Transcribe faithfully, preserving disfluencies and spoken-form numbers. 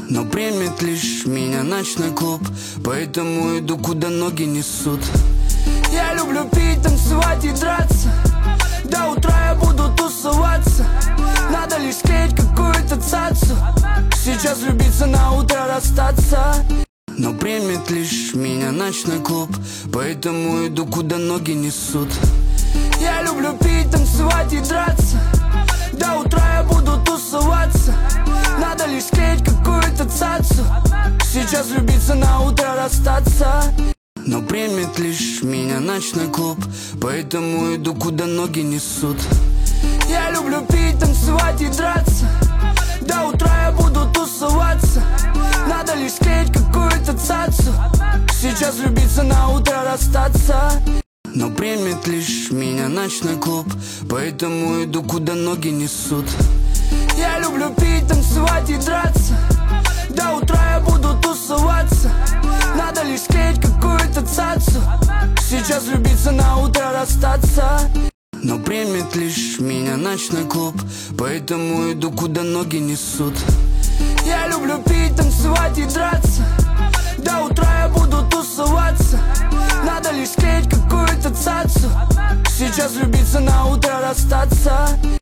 но примет лишь меня ночной клуб, поэтому иду, куда ноги несут. Я люблю пить, танцевать и драться, до утра я буду тусоваться. Надо лишь склеить какую-то цацу, сейчас влюбиться, на утро расстаться. Но примет лишь меня ночной клуб, поэтому иду, куда ноги несут. Я люблю пить, танцевать и драться, до утра я буду тусоваться. Надо лишь склеить какую-то цацу, сейчас влюбиться, на утро расстаться. Но примет лишь меня ночной клуб, поэтому иду, куда ноги несут. Я люблю пить, танцевать и драться, до утра я буду тусоваться. Надо лишь склеить какую-то цацу, сейчас влюбиться, на утро расстаться. Но примет лишь меня ночной клуб, поэтому иду, куда ноги несут. Я люблю пить, танцевать и драться, до утра я буду тусоваться. Надо лишь склеить какую-то цацу, сейчас влюбиться, на утро расстаться. Но примет лишь меня ночной клуб, поэтому иду, куда ноги несут. Я люблю пить, танцевать и драться, до утра я буду тусоваться. Надо лишь склеить какую-то цацу, сейчас влюбиться, на утро расстаться.